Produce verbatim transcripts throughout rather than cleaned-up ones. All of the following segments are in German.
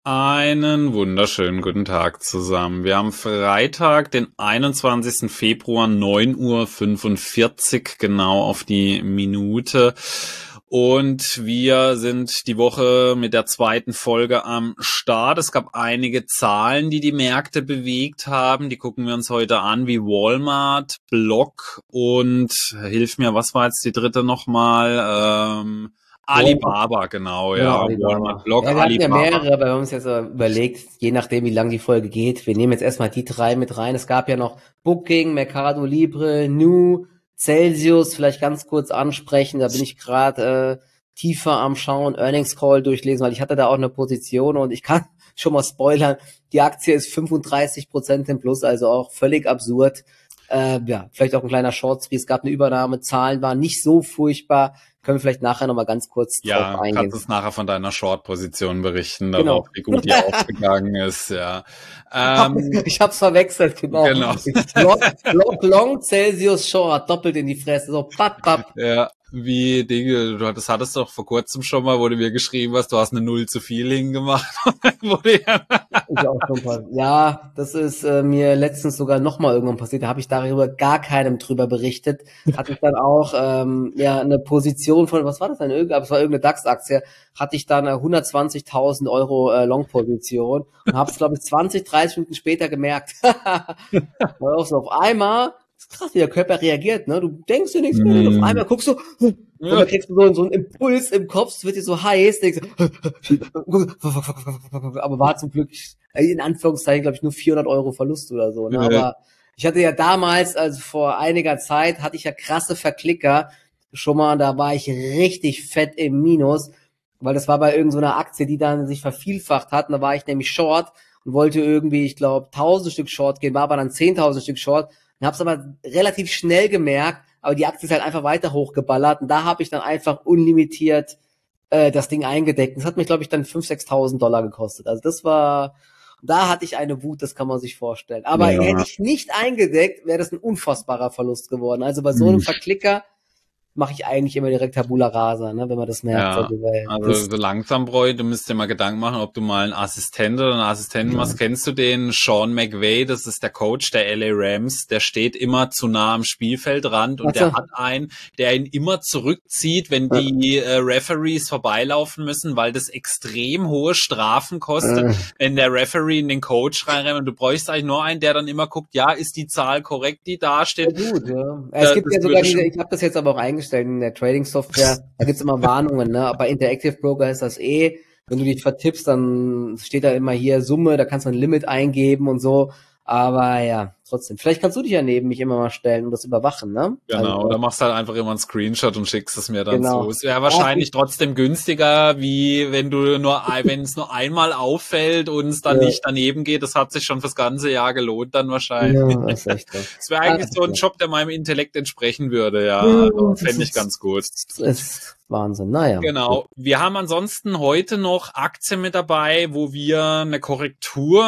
Einen wunderschönen guten Tag zusammen. Wir haben Freitag, den einundzwanzigsten Februar, neun Uhr fünfundvierzig, genau auf die Minute. Und wir sind die Woche mit der zweiten Folge am Start. Es gab einige Zahlen, die die Märkte bewegt haben. Die gucken wir uns heute an, wie Walmart, Block und, hilf mir, was war jetzt die dritte nochmal? Ähm, Alibaba, genau, ja. Genau, Alibaba. Walmart, Block, Ja, wir hatten ja Alibaba. mehrere, aber wir haben uns jetzt äh, überlegt, je nachdem, wie lang die Folge geht. Wir nehmen jetzt erstmal die drei mit rein. Es gab ja noch Booking, Mercado Libre, Nu, Celsius, vielleicht ganz kurz ansprechen. Da bin ich gerade äh, tiefer am Schauen, Earnings Call durchlesen, weil ich hatte da auch eine Position und ich kann schon mal spoilern, die Aktie ist fünfunddreißig Prozent im Plus, also auch völlig absurd. Äh, ja, vielleicht auch ein kleiner Short. Es gab eine Übernahme, Zahlen waren nicht so furchtbar. Können wir vielleicht nachher nochmal ganz kurz ja, drauf eingehen. Ja, kannst uns nachher von deiner Short-Position berichten, Genau. darauf, wie gut die aufgegangen ist, ja. Ähm, ich hab's verwechselt, genau. genau. Block, Block Long, Celsius Short, doppelt in die Fresse, so papp, papp. Ja, wie Dinge, du hattest, hattest doch vor kurzem schon mal, wo du mir geschrieben hast, du hast eine Null zu viel hingemacht. Ich auch schon mal. Ja, das ist äh, mir letztens sogar nochmal irgendwann passiert, da habe ich darüber gar keinem drüber berichtet. Hatte ich dann auch ähm, ja eine Position von, was war das denn? Aber es war irgendeine DAX-Aktie, hatte ich dann äh, hundertzwanzigtausend Euro äh, Long-Position und habe es, glaube ich, zwanzig, dreißig Minuten später gemerkt. Weil auch so auf einmal, das ist krass, wie der Körper reagiert, ne? Du denkst dir nichts mehr, und auf einmal guckst du, und dann kriegst du so, so einen Impuls im Kopf, es wird dir so heiß, denkst du, aber war zum Glück, in Anführungszeichen, glaube ich, nur vierhundert Euro Verlust oder so, ne? Aber ich hatte ja damals, also vor einiger Zeit, hatte ich ja krasse Verklicker schon mal, da war ich richtig fett im Minus, weil das war bei irgendeiner Aktie, die dann sich vervielfacht hat, und da war ich nämlich Short und wollte irgendwie, ich glaube, tausend Stück Short gehen, war aber dann zehntausend Stück Short und hab's aber relativ schnell gemerkt, aber die Aktie ist halt einfach weiter hochgeballert und da habe ich dann einfach unlimitiert äh, das Ding eingedeckt. Das hat mich, glaube ich, dann fünftausend, sechstausend Dollar gekostet. Also das war, da hatte ich eine Wut, das kann man sich vorstellen. Aber ja. Hätte ich nicht eingedeckt, wäre das ein unfassbarer Verlust geworden. Also bei so einem Verklicker mache ich eigentlich immer direkt Tabula Rasa, ne, wenn man das merkt. Ja, also, weil also das so langsam, Bräu, du müsst dir mal Gedanken machen, ob du mal einen Assistent oder einen Assistenten machst. Kennst du den? Sean McVay, das ist der Coach der L A Rams, der steht immer zu nah am Spielfeldrand und Also. der hat einen, der ihn immer zurückzieht, wenn die äh, Referees vorbeilaufen müssen, weil das extrem hohe Strafen kostet, äh. wenn der Referee in den Coach reinrennt. Und du bräuchst eigentlich nur einen, der dann immer guckt, ja, ist die Zahl korrekt, die da steht. Ja, gut, ja. Es gibt ja sogar diese, ich habe das jetzt aber auch eingestellt in der Trading-Software, da gibt's immer Warnungen, ne? Aber bei Interactive Broker ist das eh, wenn du dich vertippst, dann steht da immer hier Summe, da kannst du ein Limit eingeben und so. Aber ja, trotzdem. Vielleicht kannst du dich ja neben mich immer mal stellen und das überwachen, ne? Genau, also, da machst du halt einfach immer einen Screenshot und schickst es mir dann genau. zu. Es wäre wahrscheinlich ja, trotzdem günstiger, wie wenn du nur, wenn es nur einmal auffällt und es dann ja. nicht daneben geht. Das hat sich schon fürs ganze Jahr gelohnt dann wahrscheinlich. Ja, das ist echt so. Das wäre eigentlich ah, so ein Job, der meinem Intellekt entsprechen würde, ja. ja also, fände ich ganz gut. Das ist Wahnsinn, naja. Genau. Wir haben ansonsten heute noch Aktien mit dabei, wo wir eine Korrektur,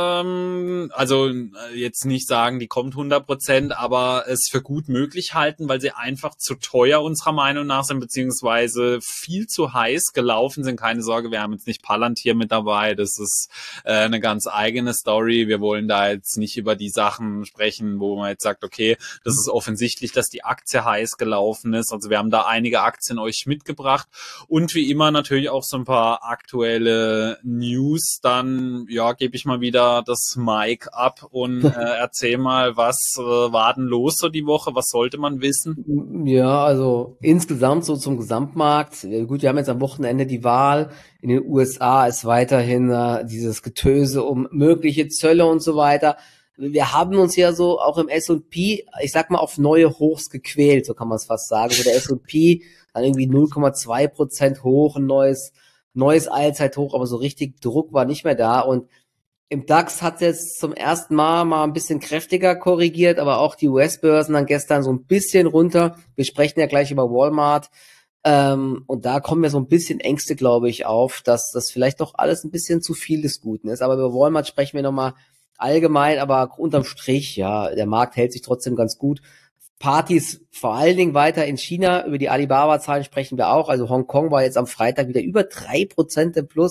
ähm, also jetzt nicht sagen, die kommt hundert Prozent, aber es für gut möglich halten, weil sie einfach zu teuer unserer Meinung nach sind, beziehungsweise viel zu heiß gelaufen sind. Keine Sorge, wir haben jetzt nicht Palantir mit dabei. Das ist äh, eine ganz eigene Story. Wir wollen da jetzt nicht über die Sachen sprechen, wo man jetzt sagt, okay, das ist offensichtlich, dass die Aktie heiß gelaufen ist. Also wir haben da einige Aktien euch mitgebracht und wie immer natürlich auch so ein paar aktuelle News. Dann ja, gebe ich mal wieder das Mic ab und äh, erzähl mal, was äh, war denn los so die Woche? Was sollte man wissen? Ja, also insgesamt so zum Gesamtmarkt. Gut, wir haben jetzt am Wochenende die Wahl. In den U S A ist weiterhin äh, dieses Getöse um mögliche Zölle und so weiter. Wir haben uns ja so auch im S und P, ich sag mal, auf neue Hochs gequält, so kann man es fast sagen. So der S und P dann irgendwie null Komma zwei Prozent hoch, ein neues, neues Allzeithoch, aber so richtig Druck war nicht mehr da. Und im DAX hat es jetzt zum ersten Mal mal ein bisschen kräftiger korrigiert, aber auch die U S-Börsen dann gestern so ein bisschen runter. Wir sprechen ja gleich über Walmart. Ähm, und da kommen ja so ein bisschen Ängste, glaube ich, auf, dass das vielleicht doch alles ein bisschen zu viel des Guten ist. Aber über Walmart sprechen wir nochmal allgemein, aber unterm Strich, ja, der Markt hält sich trotzdem ganz gut. Partys vor allen Dingen weiter in China, über die Alibaba-Zahlen sprechen wir auch, also Hongkong war jetzt am Freitag wieder über drei Prozent im Plus,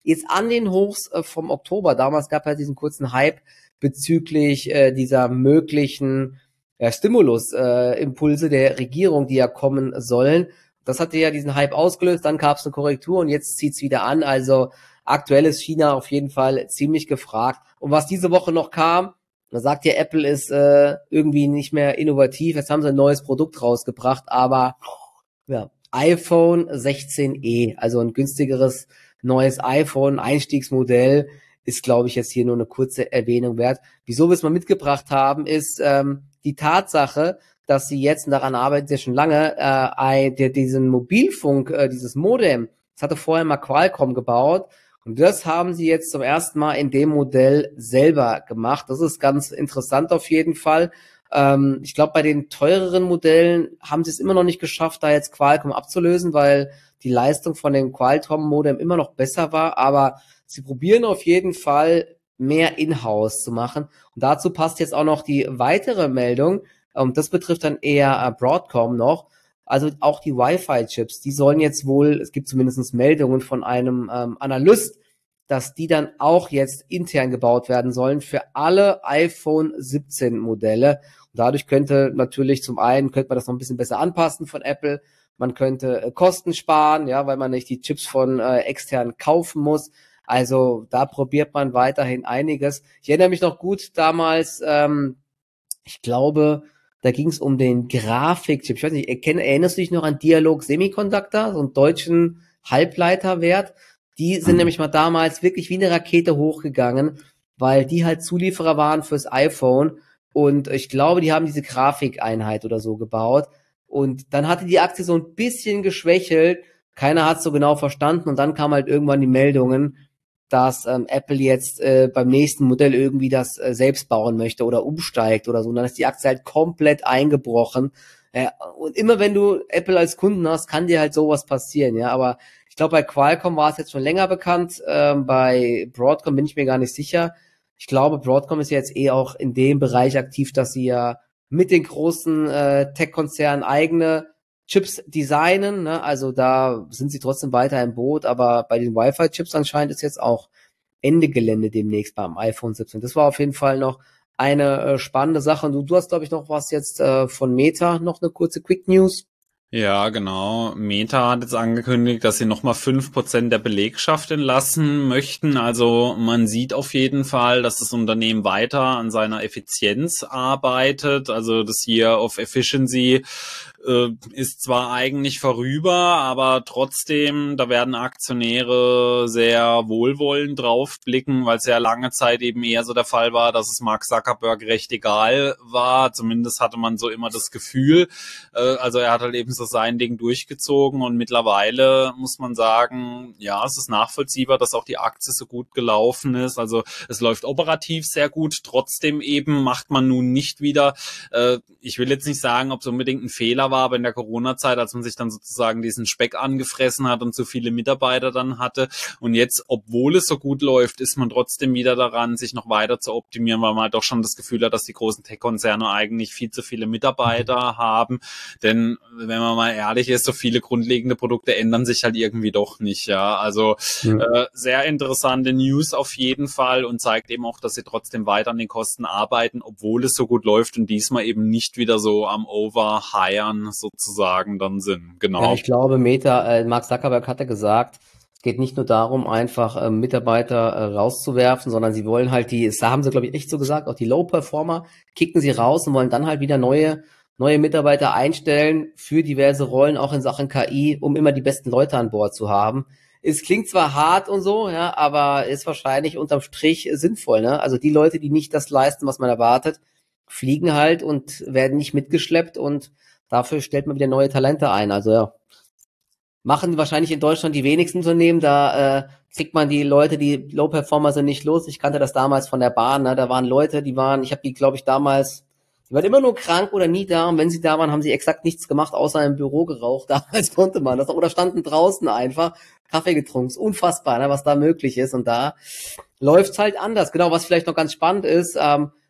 jetzt an den Hochs äh, vom Oktober, damals gab es ja diesen kurzen Hype bezüglich äh, dieser möglichen ja, Stimulus-Impulse äh, der Regierung, die ja kommen sollen. Das hatte ja diesen Hype ausgelöst, dann gab es eine Korrektur und jetzt zieht's wieder an. Also aktuell ist China auf jeden Fall ziemlich gefragt. Und was diese Woche noch kam, da sagt ja, Apple ist äh, irgendwie nicht mehr innovativ. Jetzt haben sie ein neues Produkt rausgebracht, aber ja, iPhone sechzehn e, also ein günstigeres neues iPhone, Einstiegsmodell, ist, glaube ich, jetzt hier nur eine kurze Erwähnung wert. Wieso wir es mal mitgebracht haben, ist ähm, die Tatsache, dass sie jetzt, und daran arbeiten sie schon lange, äh, der, diesen Mobilfunk, äh, dieses Modem, das hatte vorher mal Qualcomm gebaut, und das haben sie jetzt zum ersten Mal in dem Modell selber gemacht. Das ist ganz interessant auf jeden Fall. Ähm, ich glaube, bei den teureren Modellen haben sie es immer noch nicht geschafft, da jetzt Qualcomm abzulösen, weil die Leistung von dem Qualcomm-Modem immer noch besser war. Aber sie probieren auf jeden Fall, mehr in-house zu machen. Und dazu passt jetzt auch noch die weitere Meldung. Und das betrifft dann eher äh, Broadcom noch. Also auch die Wi-Fi-Chips, die sollen jetzt wohl, es gibt zumindest Meldungen von einem ähm, Analyst, dass die dann auch jetzt intern gebaut werden sollen für alle iPhone siebzehn Modelle. Und dadurch könnte natürlich zum einen, könnte man das noch ein bisschen besser anpassen von Apple. Man könnte äh, Kosten sparen, ja, weil man nicht die Chips von äh, extern kaufen muss. Also da probiert man weiterhin einiges. Ich erinnere mich noch gut damals, ähm, ich glaube, da ging es um den Grafikchip. Ich weiß nicht, erkenn, erinnerst du dich noch an Dialog Semiconductor, so einen deutschen Halbleiterwert? Die sind mhm. nämlich mal damals wirklich wie eine Rakete hochgegangen, weil die halt Zulieferer waren fürs iPhone. Und ich glaube, die haben diese Grafikeinheit oder so gebaut. Und dann hatte die Aktie so ein bisschen geschwächelt. Keiner hat es so genau verstanden. Und dann kamen halt irgendwann die Meldungen, dass ähm, Apple jetzt äh, beim nächsten Modell irgendwie das äh, selbst bauen möchte oder umsteigt oder so. Und dann ist die Aktie halt komplett eingebrochen. Äh, und immer wenn du Apple als Kunden hast, kann dir halt sowas passieren, ja. Aber ich glaube, bei Qualcomm war es jetzt schon länger bekannt. Ähm, bei Broadcom bin ich mir gar nicht sicher. Ich glaube, Broadcom ist ja jetzt eh auch in dem Bereich aktiv, dass sie ja mit den großen äh, Tech-Konzernen eigene Chips designen, ne? Also da sind sie trotzdem weiter im Boot, aber bei den Wi-Fi-Chips anscheinend ist jetzt auch Ende Gelände demnächst beim iPhone siebzehn. Das war auf jeden Fall noch eine äh, spannende Sache. Und du, du hast, glaube ich, noch was jetzt äh, von Meta, noch eine kurze Quick News. Ja, genau. Meta hat jetzt angekündigt, dass sie nochmal fünf Prozent der Belegschaft entlassen möchten. Also man sieht auf jeden Fall, dass das Unternehmen weiter an seiner Effizienz arbeitet. Also das Year of Efficiency äh, ist zwar eigentlich vorüber, aber trotzdem, da werden Aktionäre sehr wohlwollend drauf blicken, weil es ja lange Zeit eben eher so der Fall war, dass es Mark Zuckerberg recht egal war. Zumindest hatte man so immer das Gefühl. Äh, also er hat halt eben so sein Ding durchgezogen und mittlerweile muss man sagen, ja, es ist nachvollziehbar, dass auch die Aktie so gut gelaufen ist. Also es läuft operativ sehr gut, trotzdem eben macht man nun nicht wieder, äh, ich will jetzt nicht sagen, ob es unbedingt ein Fehler war, aber in der Corona-Zeit, als man sich dann sozusagen diesen Speck angefressen hat und zu viele Mitarbeiter dann hatte und jetzt, obwohl es so gut läuft, ist man trotzdem wieder daran, sich noch weiter zu optimieren, weil man halt doch schon das Gefühl hat, dass die großen Tech-Konzerne eigentlich viel zu viele Mitarbeiter haben, denn wenn man mal ehrlich ist, so viele grundlegende Produkte ändern sich halt irgendwie doch nicht, ja. Also ja. äh, sehr interessante News auf jeden Fall und zeigt eben auch, dass sie trotzdem weiter an den Kosten arbeiten, obwohl es so gut läuft und diesmal eben nicht wieder so am Overhiren sozusagen dann sind. Genau. Ja, ich glaube, Meta, äh, Mark Zuckerberg hatte gesagt, es geht nicht nur darum, einfach äh, Mitarbeiter äh, rauszuwerfen, sondern sie wollen halt die, das haben sie, glaube ich, echt so gesagt, auch die Low-Performer kicken sie raus und wollen dann halt wieder neue neue Mitarbeiter einstellen für diverse Rollen, auch in Sachen K I, um immer die besten Leute an Bord zu haben. Es klingt zwar hart und so, ja, aber ist wahrscheinlich unterm Strich sinnvoll, ne? Also die Leute, die nicht das leisten, was man erwartet, fliegen halt und werden nicht mitgeschleppt und dafür stellt man wieder neue Talente ein. Also ja, machen wahrscheinlich in Deutschland die wenigsten Unternehmen, da äh, kriegt man die Leute, die Low-Performer sind, nicht los. Ich kannte das damals von der Bahn, ne? Da waren Leute, die waren, ich habe die, glaube ich, damals Die waren immer nur krank oder nie da und wenn sie da waren, haben sie exakt nichts gemacht, außer im Büro geraucht. Damals konnte man das. Oder standen draußen einfach, Kaffee getrunken. Ist unfassbar, ne, was da möglich ist. Und da läuft's halt anders. Genau, was vielleicht noch ganz spannend ist, ähm,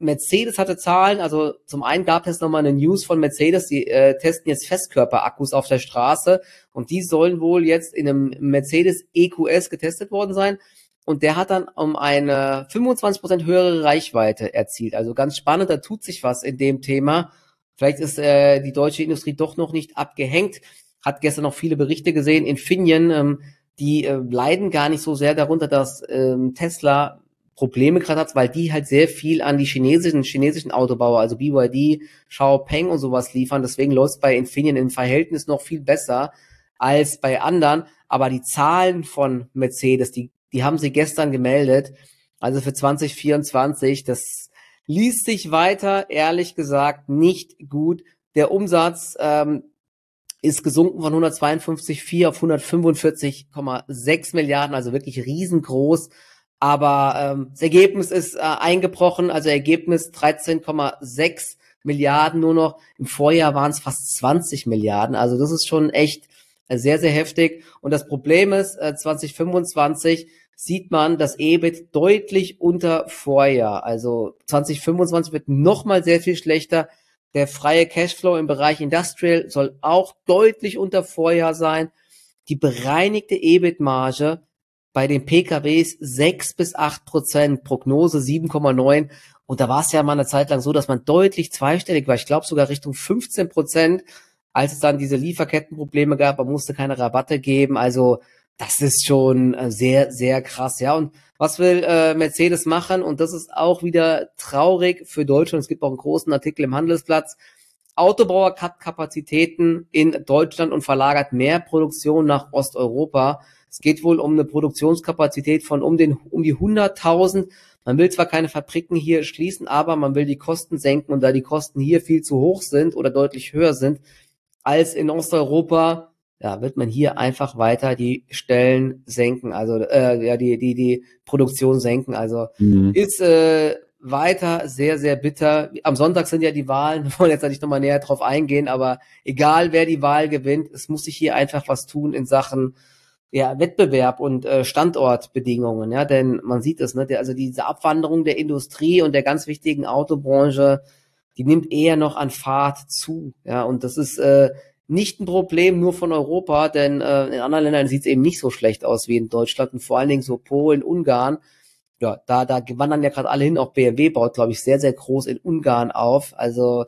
Mercedes hatte Zahlen, also zum einen gab es nochmal eine News von Mercedes, die äh, testen jetzt Festkörperakkus auf der Straße und die sollen wohl jetzt in einem Mercedes E Q S getestet worden sein und der hat dann um eine fünfundzwanzig Prozent höhere Reichweite erzielt. Also ganz spannend, da tut sich was in dem Thema. Vielleicht ist äh, die deutsche Industrie doch noch nicht abgehängt. Hat gestern noch viele Berichte gesehen. Infineon, ähm, die äh, leiden gar nicht so sehr darunter, dass ähm, Tesla Probleme gerade hat, weil die halt sehr viel an die chinesischen chinesischen Autobauer, also B Y D, Xiaopeng und sowas liefern. Deswegen läuft es bei Infineon im Verhältnis noch viel besser als bei anderen. Aber die Zahlen von Mercedes, die die haben sie gestern gemeldet. Also für zwanzig vierundzwanzig, das liest sich weiter, ehrlich gesagt, nicht gut. Der Umsatz ähm, ist gesunken von hundertzweiundfünfzig Komma vier auf hundertfünfundvierzig Komma sechs Milliarden, also wirklich riesengroß. Aber ähm, das Ergebnis ist äh, eingebrochen, also Ergebnis dreizehn Komma sechs Milliarden nur noch. Im Vorjahr waren es fast zwanzig Milliarden, also das ist schon echt äh, sehr, sehr heftig. Und das Problem ist, äh, zwanzig fünfundzwanzig sieht man das E B I T deutlich unter Vorjahr. Also zwanzig fünfundzwanzig wird nochmal sehr viel schlechter. Der freie Cashflow im Bereich Industrial soll auch deutlich unter Vorjahr sein. Die bereinigte E B I T-Marge bei den P K Ws sechs bis acht Prozent, Prognose sieben Komma neun. Und da war es ja mal eine Zeit lang so, dass man deutlich zweistellig war. Ich glaube sogar Richtung fünfzehn Prozent, als es dann diese Lieferkettenprobleme gab. Man musste keine Rabatte geben. Also das ist schon sehr, sehr krass. Ja, und was will äh, Mercedes machen? Und das ist auch wieder traurig für Deutschland. Es gibt auch einen großen Artikel im Handelsplatz. Autobauer hat Kapazitäten in Deutschland und verlagert mehr Produktion nach Osteuropa. Es geht wohl um eine Produktionskapazität von um den um die hunderttausend. Man will zwar keine Fabriken hier schließen, aber man will die Kosten senken. Und da die Kosten hier viel zu hoch sind oder deutlich höher sind als in Osteuropa, ja, wird man hier einfach weiter die Stellen senken, also äh, ja die die die Produktion senken. Also mhm. ist äh, weiter sehr, sehr bitter. Am Sonntag sind ja die Wahlen, wir wollen jetzt nicht nochmal näher drauf eingehen, aber egal wer die Wahl gewinnt, es muss sich hier einfach was tun in Sachen ja, Wettbewerb und äh, Standortbedingungen, ja, denn man sieht es, ne, der, also diese Abwanderung der Industrie und der ganz wichtigen Autobranche, die nimmt eher noch an Fahrt zu, ja, und das ist äh, nicht ein Problem nur von Europa, denn äh, in anderen Ländern sieht es eben nicht so schlecht aus wie in Deutschland und vor allen Dingen so Polen, Ungarn, ja, da da wandern ja gerade alle hin, auch B M W baut, glaube ich, sehr, sehr groß in Ungarn auf, also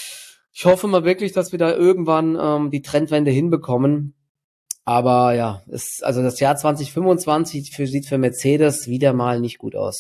ich hoffe mal wirklich, dass wir da irgendwann ähm, die Trendwende hinbekommen. Aber ja, es, also das Jahr zwanzig fünfundzwanzig für, sieht für Mercedes wieder mal nicht gut aus.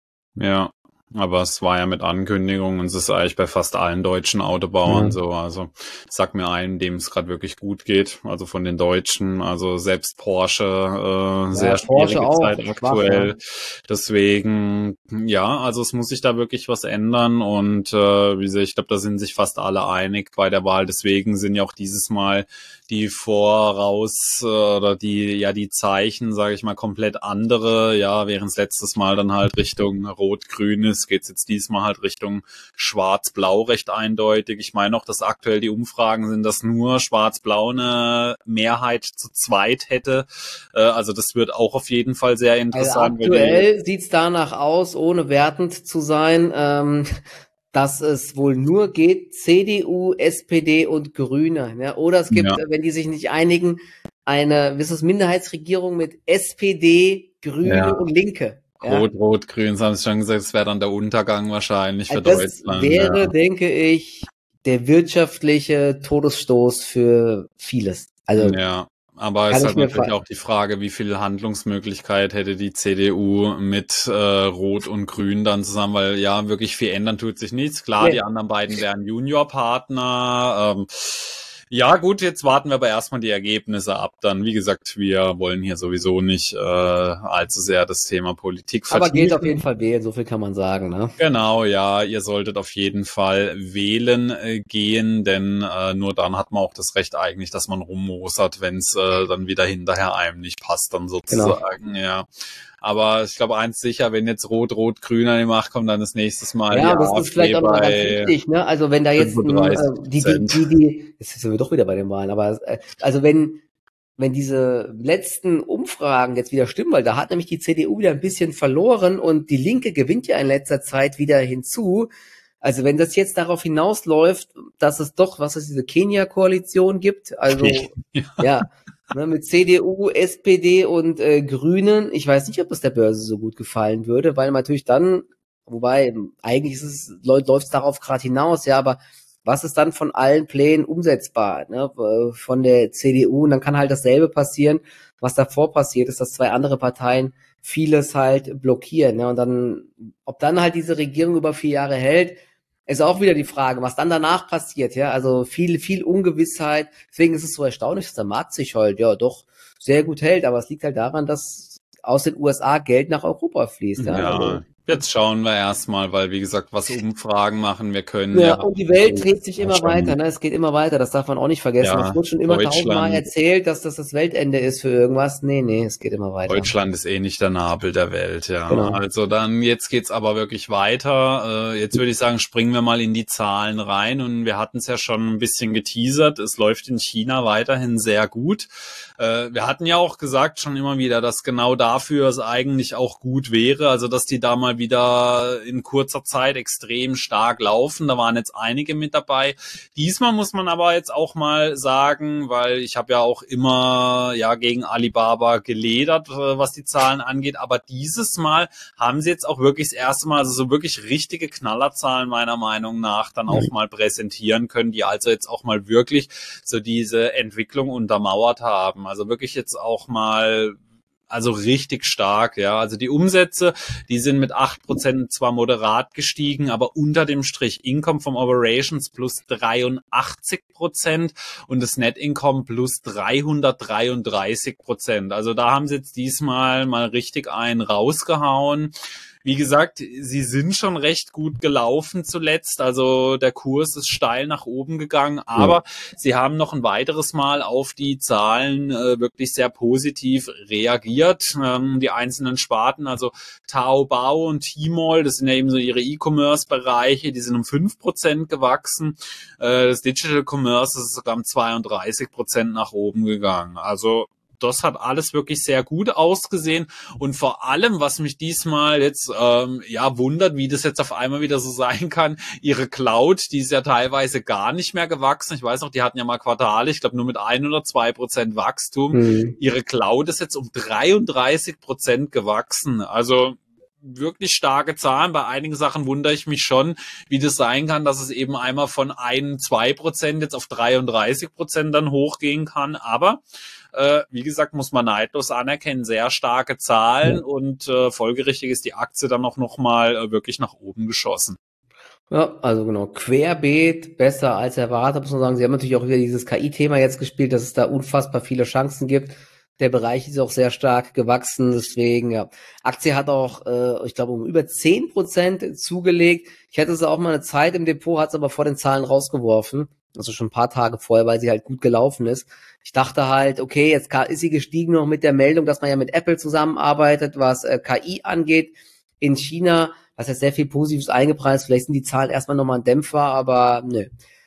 Ja, aber es war ja mit Ankündigungen und es ist eigentlich bei fast allen deutschen Autobauern mhm. so. Also sag mir einen, dem es gerade wirklich gut geht. Also von den Deutschen, also selbst Porsche, äh, ja, sehr Porsche schwierige auch. Zeit aktuell. Ja. Deswegen, ja, also es muss sich da wirklich was ändern und äh, wie gesagt, ich glaube, da sind sich fast alle einig bei der Wahl. Deswegen sind ja auch dieses Mal die voraus äh, oder die ja die Zeichen, sage ich mal, komplett andere. Ja, während es letztes Mal dann halt Richtung Rot-Grün ist, geht's jetzt diesmal halt Richtung Schwarz-Blau recht eindeutig. Ich meine auch, dass aktuell die Umfragen sind, dass nur Schwarz-Blau eine Mehrheit zu zweit hätte. Äh, also das wird auch auf jeden Fall sehr interessant. Also aktuell sieht's danach aus, ohne wertend zu sein, ähm, dass es wohl nur geht, C D U, S P D und Grüne. Ja? Oder es gibt, ja. wenn die sich nicht einigen, eine gewisses Minderheitsregierung mit S P D, Grüne ja. und Linke. Ja? Rot, Rot, Grün, das haben sie schon gesagt, das wäre dann der Untergang wahrscheinlich für also Deutschland. Das wäre, ja. denke ich, der wirtschaftliche Todesstoß für vieles. Also ja. Aber es ist halt natürlich auch die Frage, wie viel Handlungsmöglichkeit hätte die C D U mit äh, Rot und Grün dann zusammen, weil ja, wirklich viel ändern tut sich nichts. Klar, nee. Die anderen beiden wären Juniorpartner. Ähm, ja gut, jetzt warten wir aber erstmal die Ergebnisse ab. Dann, wie gesagt, wir wollen hier sowieso nicht äh, allzu sehr das Thema Politik vertiefen. Aber geht auf jeden Fall wählen, so viel kann man sagen, ne? Genau, ja, ihr solltet auf jeden Fall wählen äh, gehen, denn äh, nur dann hat man auch das Recht eigentlich, dass man rummosert, wenn es äh, dann wieder hinterher einem nicht passt, dann sozusagen, genau. ja. Aber ich glaube, eins sicher, wenn jetzt Rot, Rot, Grün an die Macht kommt, dann das nächste Mal. Ja, das ist vielleicht auch noch ganz wichtig, ne? Also wenn da jetzt äh, die, die, die, die, jetzt sind wir doch wieder bei den Wahlen, aber äh, also wenn wenn diese letzten Umfragen jetzt wieder stimmen, weil da hat nämlich die C D U wieder ein bisschen verloren und die Linke gewinnt ja in letzter Zeit wieder hinzu. Also wenn das jetzt darauf hinausläuft, dass es doch, was es diese Kenia-Koalition gibt, also ja, ja ne, mit C D U, S P D und äh, Grünen, ich weiß nicht, ob das der Börse so gut gefallen würde, weil natürlich dann, wobei eigentlich ist es, läuft es darauf gerade hinaus, ja, aber was ist dann von allen Plänen umsetzbar, ne, von der C D U? Und dann kann halt dasselbe passieren, was davor passiert ist, dass zwei andere Parteien vieles halt blockieren, ne, und dann, ob dann halt diese Regierung über vier Jahre hält, ist auch wieder die Frage, was dann danach passiert, ja, also viel, viel Ungewissheit, deswegen ist es so erstaunlich, dass der Markt sich halt, ja, doch sehr gut hält, aber es liegt halt daran, dass aus den U S A Geld nach Europa fließt, ja. Ja, also, jetzt schauen wir erstmal, weil, wie gesagt, was Umfragen machen, wir können ja, ja. und die Welt dreht sich immer schon, weiter, ne? Es geht immer weiter, das darf man auch nicht vergessen. Ja, Es wurde schon immer tausendmal Deutschland, erzählt, dass das das Weltende ist für irgendwas. Nee, nee, es geht immer weiter. Deutschland ist eh nicht der Nabel der Welt, ja. Genau. Also dann, jetzt geht's aber wirklich weiter. Äh, jetzt würde ich sagen, springen wir mal in die Zahlen rein und wir hatten es ja schon ein bisschen geteasert. Es läuft in China weiterhin sehr gut. Äh, wir hatten ja auch gesagt schon immer wieder, dass genau dafür es eigentlich auch gut wäre, also dass die da mal wieder in kurzer Zeit extrem stark laufen. Da waren jetzt einige mit dabei. Diesmal muss man aber jetzt auch mal sagen, weil ich habe ja auch immer ja gegen Alibaba geledert, was die Zahlen angeht, aber dieses Mal haben sie jetzt auch wirklich das erste Mal, also so wirklich richtige Knallerzahlen meiner Meinung nach dann auch mal präsentieren können, die also jetzt auch mal wirklich so diese Entwicklung untermauert haben. Also wirklich jetzt auch mal also richtig stark, ja. Also die Umsätze, die sind mit acht Prozent zwar moderat gestiegen, aber unter dem Strich Income from Operations plus dreiundachtzig Prozent und das Net Income plus dreihundertdreiunddreißig Prozent. Also da haben sie jetzt diesmal mal richtig einen rausgehauen. Wie gesagt, sie sind schon recht gut gelaufen zuletzt, also der Kurs ist steil nach oben gegangen, aber ja, sie haben noch ein weiteres Mal auf die Zahlen äh, wirklich sehr positiv reagiert, ähm, die einzelnen Sparten, also Taobao und Tmall, das sind ja eben so ihre E-Commerce-Bereiche, die sind um fünf Prozent gewachsen, äh, das Digital Commerce ist sogar um zweiunddreißig Prozent nach oben gegangen, also das hat alles wirklich sehr gut ausgesehen und vor allem, was mich diesmal jetzt ähm, ja wundert, wie das jetzt auf einmal wieder so sein kann, ihre Cloud, die ist ja teilweise gar nicht mehr gewachsen. Ich weiß noch, die hatten ja mal Quartale, ich glaube nur mit ein oder zwei Prozent Wachstum. Mhm. Ihre Cloud ist jetzt um dreiunddreißig Prozent gewachsen. Also wirklich starke Zahlen. Bei einigen Sachen wundere ich mich schon, wie das sein kann, dass es eben einmal von ein, zwei Prozent jetzt auf dreiunddreißig Prozent dann hochgehen kann. Aber äh, wie gesagt, muss man neidlos anerkennen, sehr starke Zahlen ja. und äh, folgerichtig ist die Aktie dann auch nochmal äh, wirklich nach oben geschossen. Ja, also genau, querbeet, besser als erwartet, muss man sagen. Sie haben natürlich auch wieder dieses K I-Thema jetzt gespielt, dass es da unfassbar viele Chancen gibt. Der Bereich ist auch sehr stark gewachsen, deswegen, ja. Aktie hat auch, äh, ich glaube, um über zehn Prozent zugelegt. Ich hatte es auch mal eine Zeit im Depot, hat es aber vor den Zahlen rausgeworfen. Also schon ein paar Tage vorher, weil sie halt gut gelaufen ist. Ich dachte halt, okay, jetzt ist sie gestiegen noch mit der Meldung, dass man ja mit Apple zusammenarbeitet, was äh, K I angeht. In China, das ist sehr viel Positives eingepreist. Vielleicht sind die Zahlen erstmal nochmal ein Dämpfer, aber nö.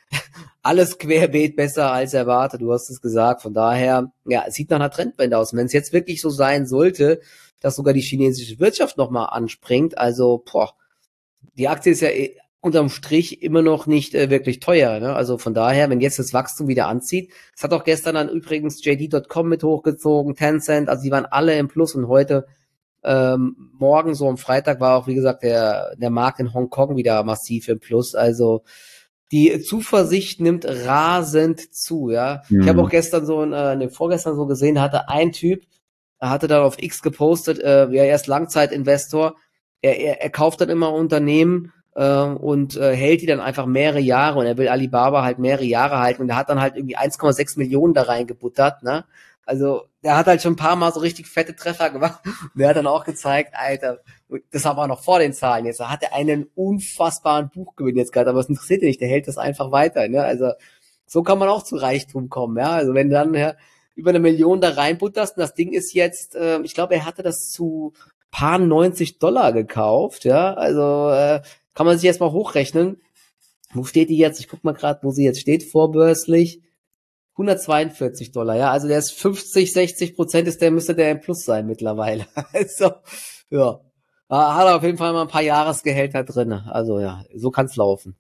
Alles querbeet besser als erwartet, du hast es gesagt. Von daher, ja, es sieht nach einer Trendwende aus. Und wenn es jetzt wirklich so sein sollte, dass sogar die chinesische Wirtschaft nochmal anspringt, also, boah, die Aktie ist ja unterm Strich immer noch nicht äh, wirklich teuer, ne? Also von daher, wenn jetzt das Wachstum wieder anzieht, es hat auch gestern dann übrigens J D Punkt com mit hochgezogen, Tencent, also die waren alle im Plus und heute, ähm, morgen, so am Freitag, war auch, wie gesagt, der, der Markt in Hongkong wieder massiv im Plus, also die Zuversicht nimmt rasend zu, ja. Mhm. Ich habe auch gestern so, äh, ne, vorgestern so gesehen, hatte ein Typ, er hatte dann auf X gepostet, äh, ja, er ist Langzeitinvestor, er, er, er kauft dann immer Unternehmen äh, und äh, hält die dann einfach mehrere Jahre und er will Alibaba halt mehrere Jahre halten und er hat dann halt irgendwie eins Komma sechs Millionen da reingebuttert, ne. Also, der hat halt schon ein paar Mal so richtig fette Treffer gemacht. Und der hat dann auch gezeigt, Alter, das war noch vor den Zahlen jetzt, da hat er einen unfassbaren Buchgewinn jetzt gerade, aber es interessiert ihn nicht, der hält das einfach weiter, ne? Also, so kann man auch zu Reichtum kommen, ja? Also, wenn du dann ja, über eine Million da reinbutterst und das Ding ist jetzt, äh, ich glaube, er hatte das zu paar neunzig Dollar gekauft, ja? Also, äh, kann man sich jetzt mal hochrechnen. Wo steht die jetzt? Ich guck mal gerade, wo sie jetzt steht, vorbörslich. hundertzweiundvierzig Dollar, ja, also der ist fünfzig, sechzig Prozent ist der, müsste der im Plus sein mittlerweile. Also, ja, hat er auf jeden Fall mal ein paar Jahresgehälter drin. Also ja, so kann's laufen.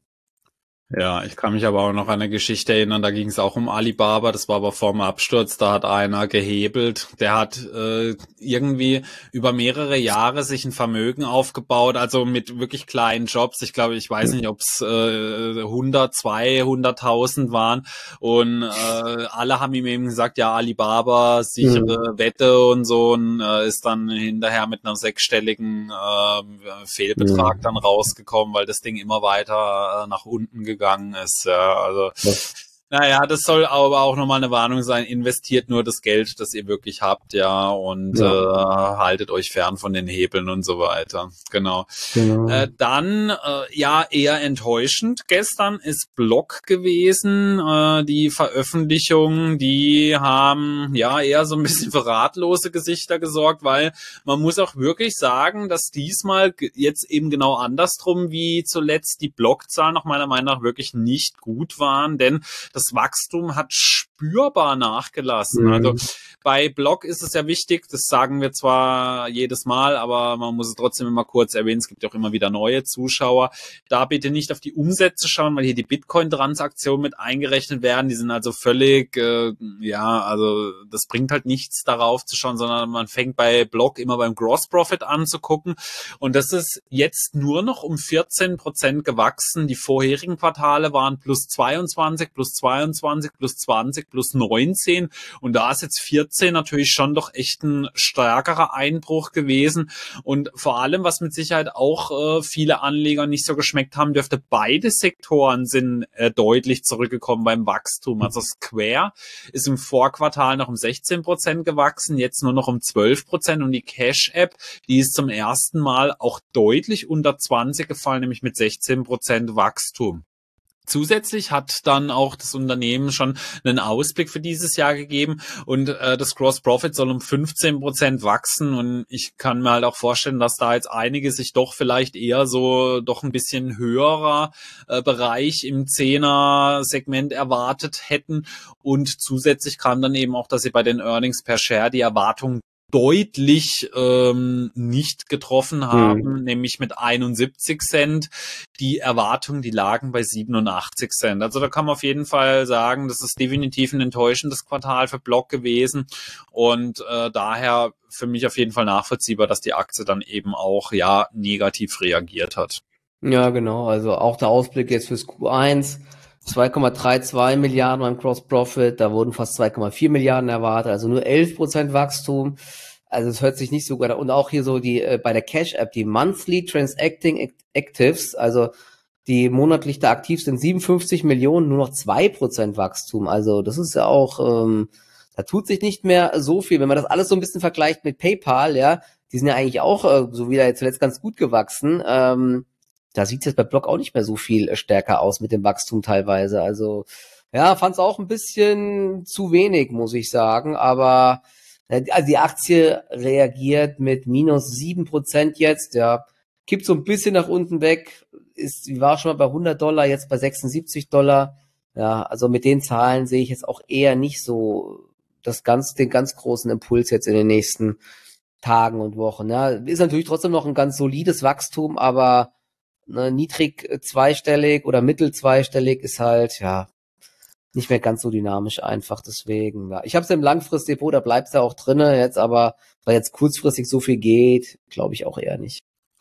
Ja, ich kann mich aber auch noch an eine Geschichte erinnern, da ging es auch um Alibaba, das war aber vor dem Absturz, da hat einer gehebelt, der hat äh, irgendwie über mehrere Jahre sich ein Vermögen aufgebaut, also mit wirklich kleinen Jobs, ich glaube, ich weiß nicht, ob es äh, hundert, zweihunderttausend waren und äh, alle haben ihm eben gesagt, ja, Alibaba, sichere mhm. Wette und so und äh, ist dann hinterher mit einem sechsstelligen äh, Fehlbetrag mhm. dann rausgekommen, weil das Ding immer weiter äh, nach unten gegangen gegangen ist, ja, also ja. Naja, das soll aber auch nochmal eine Warnung sein, investiert nur das Geld, das ihr wirklich habt, ja, und ja. Äh, haltet euch fern von den Hebeln und so weiter, genau. genau. Äh, dann, äh, ja, eher enttäuschend, gestern ist Block gewesen, äh, die Veröffentlichung, die haben, ja, eher so ein bisschen für ratlose Gesichter gesorgt, weil man muss auch wirklich sagen, dass diesmal jetzt eben genau andersrum wie zuletzt die Blockzahlen nach meiner Meinung nach wirklich nicht gut waren, denn das Das Wachstum hat spürbar nachgelassen. Mhm. Also bei Block ist es ja wichtig, das sagen wir zwar jedes Mal, aber man muss es trotzdem immer kurz erwähnen, es gibt auch immer wieder neue Zuschauer. Da bitte nicht auf die Umsätze schauen, weil hier die Bitcoin-Transaktionen mit eingerechnet werden. Die sind also völlig, äh, ja, also das bringt halt nichts darauf zu schauen, sondern man fängt bei Block immer beim Gross Profit an zu gucken. Und das ist jetzt nur noch um vierzehn Prozent gewachsen. Die vorherigen Quartale waren plus zweiundzwanzig, plus zweiundzwanzig, plus zwanzig, plus neunzehn. Und da ist jetzt vierzehn natürlich schon doch echt ein stärkerer Einbruch gewesen. Und vor allem, was mit Sicherheit auch äh, viele Anleger nicht so geschmeckt haben dürfte, beide Sektoren sind äh, deutlich zurückgekommen beim Wachstum. Also Square ist im Vorquartal noch um sechzehn Prozent gewachsen, jetzt nur noch um zwölf Prozent. Und die Cash-App, die ist zum ersten Mal auch deutlich unter zwanzig gefallen, nämlich mit sechzehn Prozent Wachstum. Zusätzlich hat dann auch das Unternehmen schon einen Ausblick für dieses Jahr gegeben und äh, das Gross Profit soll um fünfzehn Prozent wachsen und ich kann mir halt auch vorstellen, dass da jetzt einige sich doch vielleicht eher so doch ein bisschen höherer äh, Bereich im Zehner-Segment erwartet hätten und zusätzlich kam dann eben auch, dass sie bei den Earnings per Share die Erwartungen deutlich ähm, nicht getroffen haben, hm. nämlich mit einundsiebzig Cent. Die Erwartungen, die lagen bei siebenundachtzig Cent. Also da kann man auf jeden Fall sagen, das ist definitiv ein enttäuschendes Quartal für Block gewesen und äh, daher für mich auf jeden Fall nachvollziehbar, dass die Aktie dann eben auch ja negativ reagiert hat. Ja, genau. Also auch der Ausblick jetzt fürs Q eins. zwei Komma zweiunddreißig Milliarden beim Gross Profit, da wurden fast zwei Komma vier Milliarden erwartet, also nur elf Prozent Wachstum. Also es hört sich nicht so gut an. Und auch hier so die äh, bei der Cash App, die Monthly Transacting Actives, also die monatlich da aktiv sind, siebenundfünfzig Millionen, nur noch zwei Prozent Wachstum. Also das ist ja auch, ähm, da tut sich nicht mehr so viel. Wenn man das alles so ein bisschen vergleicht mit PayPal, ja, die sind ja eigentlich auch äh, so wieder jetzt zuletzt ganz gut gewachsen. Ähm, da sieht es jetzt bei Block auch nicht mehr so viel stärker aus mit dem Wachstum teilweise. Also ja, fand es auch ein bisschen zu wenig, muss ich sagen. Aber also die Aktie reagiert mit minus sieben Prozent jetzt. Ja, kippt so ein bisschen nach unten weg. Ist, die war schon mal bei hundert Dollar, jetzt bei sechsundsiebzig Dollar. Ja, also mit den Zahlen sehe ich jetzt auch eher nicht so das ganz, den ganz großen Impuls jetzt in den nächsten Tagen und Wochen. Ja, ist natürlich trotzdem noch ein ganz solides Wachstum, aber ne, niedrig zweistellig oder mittel zweistellig ist halt, ja, nicht mehr ganz so dynamisch einfach, deswegen. Ja. Ich habe es im Langfristdepot, da bleibt es ja auch drinne jetzt, aber weil jetzt kurzfristig so viel geht, glaube ich auch eher nicht.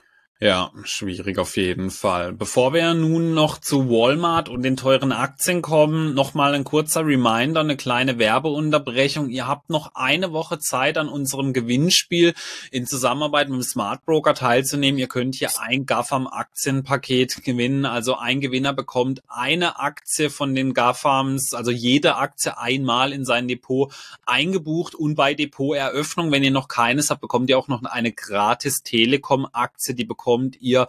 Ja, schwierig auf jeden Fall. Bevor wir nun noch zu Walmart und den teuren Aktien kommen, nochmal ein kurzer Reminder, eine kleine Werbeunterbrechung. Ihr habt noch eine Woche Zeit, an unserem Gewinnspiel in Zusammenarbeit mit dem Smart Broker teilzunehmen. Ihr könnt hier ein GAFAM-Aktienpaket gewinnen. Also ein Gewinner bekommt eine Aktie von den GAFAMs, also jede Aktie einmal in sein Depot eingebucht und bei Depoteröffnung, wenn ihr noch keines habt, bekommt ihr auch noch eine gratis Telekom-Aktie, die bekommt bekommt ihr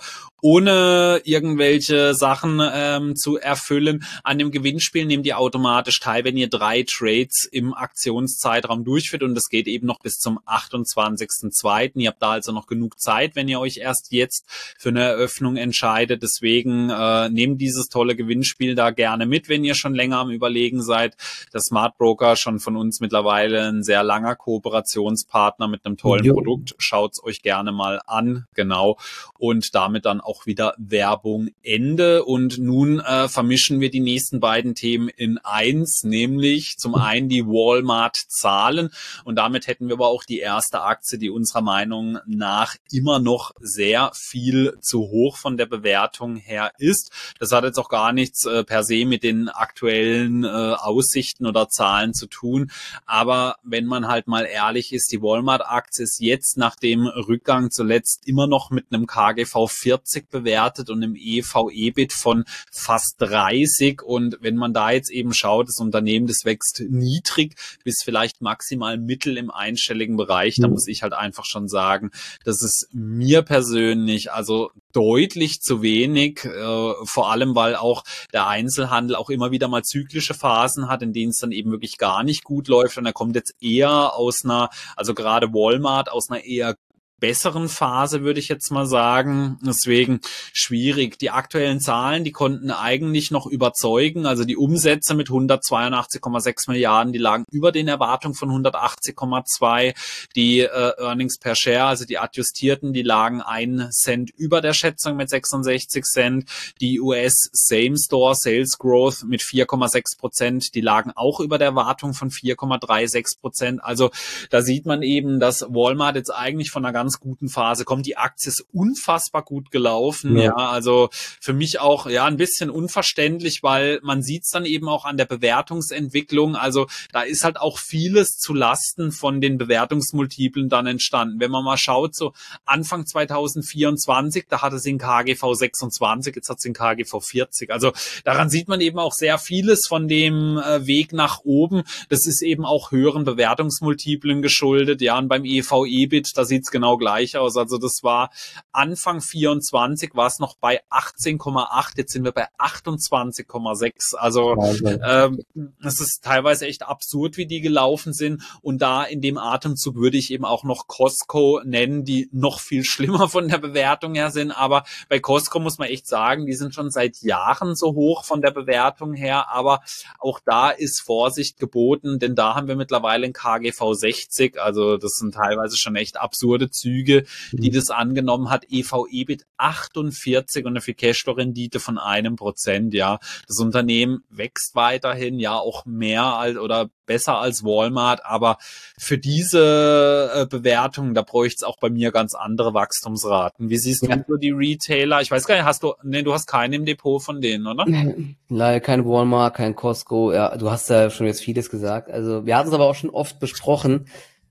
ohne irgendwelche Sachen ähm, zu erfüllen. An dem Gewinnspiel nehmt ihr automatisch teil, wenn ihr drei Trades im Aktionszeitraum durchführt und das geht eben noch bis zum achtundzwanzigsten zweiten Ihr habt da also noch genug Zeit, wenn ihr euch erst jetzt für eine Eröffnung entscheidet. Deswegen äh, nehmt dieses tolle Gewinnspiel da gerne mit, wenn ihr schon länger am Überlegen seid. Der Smart Broker schon von uns mittlerweile ein sehr langer Kooperationspartner mit einem tollen Jo. Produkt. Schaut's euch gerne mal an, genau. Und damit dann auch wieder Werbung Ende. Und nun äh, vermischen wir die nächsten beiden Themen in eins, nämlich zum einen die Walmart-Zahlen. Und damit hätten wir aber auch die erste Aktie, die unserer Meinung nach immer noch sehr viel zu hoch von der Bewertung her ist. Das hat jetzt auch gar nichts äh, per se mit den aktuellen äh, Aussichten oder Zahlen zu tun. Aber wenn man halt mal ehrlich ist, die Walmart-Aktie ist jetzt nach dem Rückgang zuletzt immer noch mit einem K G V vierzig bewertet und einem E V/E B I T von fast dreißig. Und wenn man da jetzt eben schaut, das Unternehmen, das wächst niedrig bis vielleicht maximal mittel im einstelligen Bereich, da muss ich halt einfach schon sagen, das ist mir persönlich also deutlich zu wenig, äh, vor allem, weil auch der Einzelhandel auch immer wieder mal zyklische Phasen hat, in denen es dann eben wirklich gar nicht gut läuft und er kommt jetzt eher aus einer, also gerade Walmart, aus einer eher besseren Phase, würde ich jetzt mal sagen. Deswegen schwierig. Die aktuellen Zahlen, die konnten eigentlich noch überzeugen. Also die Umsätze mit hundertzweiundachtzig Komma sechs Milliarden, die lagen über den Erwartungen von hundertachtzig Komma zwei. Die äh, Earnings per Share, also die adjustierten, die lagen ein Cent über der Schätzung mit sechsundsechzig Cent. Die U S Same Store Sales Growth mit vier Komma sechs Prozent, die lagen auch über der Erwartung von vier Komma sechsunddreißig Prozent. Also da sieht man eben, dass Walmart jetzt eigentlich von einer ganz guten Phase kommt. Die Aktie ist unfassbar gut gelaufen. Ja, ja also für mich auch ja ein bisschen unverständlich, weil man sieht es dann eben auch an der Bewertungsentwicklung. Also da ist halt auch vieles zu Lasten von den Bewertungsmultiplen dann entstanden. Wenn man mal schaut, so Anfang zweitausendvierundzwanzig, da hatte sie einen K G V sechsundzwanzig, jetzt hat sie einen K G V vierzig. Also daran sieht man eben auch sehr vieles von dem äh, Weg nach oben. Das ist eben auch höheren Bewertungsmultiplen geschuldet. Ja, und beim E V/E B I T, da sieht es genau gleich aus. Also das war Anfang vierundzwanzig, war es noch bei achtzehn Komma acht, jetzt sind wir bei achtundzwanzig Komma sechs. Also ähm, es ist teilweise echt absurd, wie die gelaufen sind. Und da in dem Atemzug würde ich eben auch noch Costco nennen, die noch viel schlimmer von der Bewertung her sind. Aber bei Costco muss man echt sagen, die sind schon seit Jahren so hoch von der Bewertung her. Aber auch da ist Vorsicht geboten, denn da haben wir mittlerweile ein K G V sechzig. Also das sind teilweise schon echt absurde Züge, die das angenommen hat. E V/E B I T achtundvierzig und eine Free Cashflow Rendite von einem Prozent. Ja, das Unternehmen wächst weiterhin, ja auch mehr als oder besser als Walmart, aber für diese äh, Bewertung, da bräuchte es auch bei mir ganz andere Wachstumsraten. Wie siehst ja. du so die Retailer? Ich weiß gar nicht, hast du, nee, du hast keinen im Depot von denen, oder? Leider kein Walmart, kein Costco. Ja, du hast ja schon jetzt vieles gesagt. Also wir hatten es aber auch schon oft besprochen.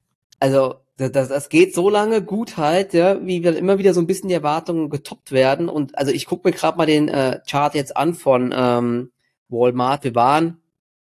Also das, das geht so lange gut halt, ja, wie wir immer wieder so ein bisschen die Erwartungen getoppt werden. Und also ich gucke mir gerade mal den äh, Chart jetzt an von ähm, Walmart. Wir waren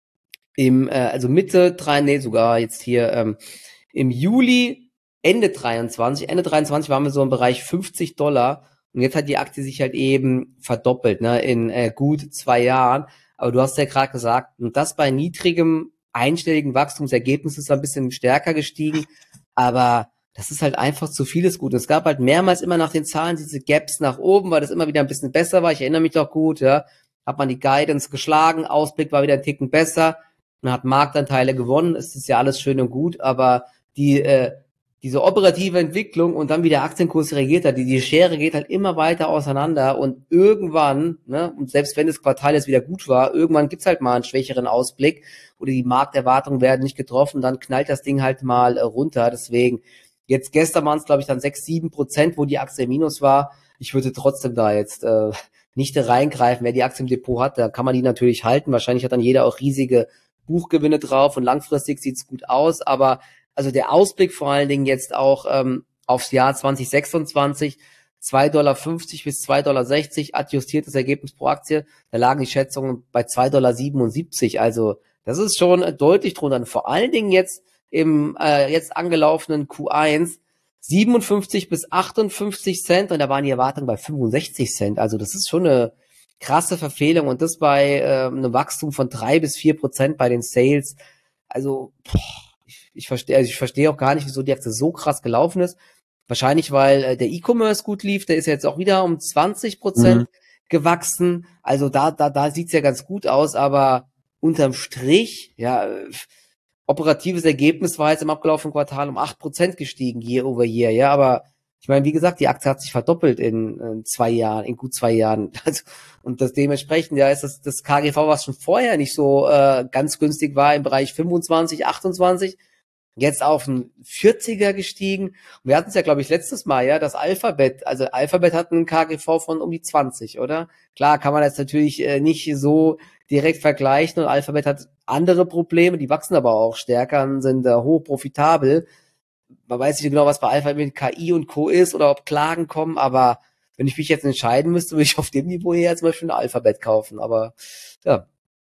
im, äh, also Mitte drei, nee, sogar jetzt hier ähm, im Juli, Ende dreiundzwanzig, Ende dreiundzwanzig waren wir so im Bereich fünfzig Dollar und jetzt hat die Aktie sich halt eben verdoppelt, ne, in äh, gut zwei Jahren. Aber du hast ja gerade gesagt, und das bei niedrigem einstelligen Wachstumsergebnis ist ein bisschen stärker gestiegen, aber das ist halt einfach zu vieles gut. Es gab halt mehrmals immer nach den Zahlen diese Gaps nach oben, weil das immer wieder ein bisschen besser war. Ich erinnere mich doch gut, ja, hat man die Guidance geschlagen, Ausblick war wieder ein Ticken besser. Man hat Marktanteile gewonnen, es ist ja alles schön und gut, aber die äh, diese operative Entwicklung und dann wie der Aktienkurs reagiert hat, die, die Schere geht halt immer weiter auseinander und irgendwann, ne, und selbst wenn das Quartal jetzt wieder gut war, irgendwann gibt's halt mal einen schwächeren Ausblick oder die Markterwartungen werden nicht getroffen, dann knallt das Ding halt mal äh, runter. Deswegen, jetzt gestern waren es glaube ich dann sechs, sieben Prozent, wo die Aktie im Minus war. Ich würde trotzdem da jetzt äh, nicht reingreifen. Wer die Aktie im Depot hat, da kann man die natürlich halten. Wahrscheinlich hat dann jeder auch riesige Buchgewinne drauf und langfristig sieht's gut aus, aber also der Ausblick vor allen Dingen jetzt auch ähm, aufs Jahr zwanzig sechsundzwanzig, zwei Komma fünfzig bis zwei Komma sechzig adjustiertes Ergebnis pro Aktie, da lagen die Schätzungen bei zwei Komma siebenundsiebzig, also das ist schon deutlich drunter. Und vor allen Dingen jetzt im äh, jetzt angelaufenen Q eins siebenundfünfzig bis achtundfünfzig Cent und da waren die Erwartungen bei fünfundsechzig Cent. Also das ist schon eine krasse Verfehlung und das bei äh, einem Wachstum von drei bis vier Prozent bei den Sales. Also boah, ich, ich verstehe, also ich verstehe auch gar nicht, wieso die Aktie so krass gelaufen ist. Wahrscheinlich, weil äh, der E-Commerce gut lief. Der ist jetzt auch wieder um zwanzig Prozent mhm. gewachsen. Also da, da, da sieht's ja ganz gut aus, aber unterm Strich, ja, operatives Ergebnis war jetzt im abgelaufenen Quartal um acht Prozent gestiegen, year over year, ja, aber ich meine, wie gesagt, die Aktie hat sich verdoppelt in, in zwei Jahren, in gut zwei Jahren. Also, und das dementsprechend, ja, ist das, das K G V, was schon vorher nicht so äh, ganz günstig war, im Bereich fünfundzwanzig, achtundzwanzig, jetzt auf einen vierziger gestiegen. Und wir hatten es ja, glaube ich, letztes Mal, ja, das Alphabet, also Alphabet hat einen K G V von um die zwanzig, oder? Klar, kann man jetzt natürlich äh, nicht so direkt vergleichen und Alphabet hat andere Probleme, die wachsen aber auch stärker und sind äh, hoch profitabel. Man weiß nicht genau, was bei Alphabet mit K I und Co. ist oder ob Klagen kommen, aber wenn ich mich jetzt entscheiden müsste, würde ich auf dem Niveau hier zum Beispiel ein Alphabet kaufen, aber ja.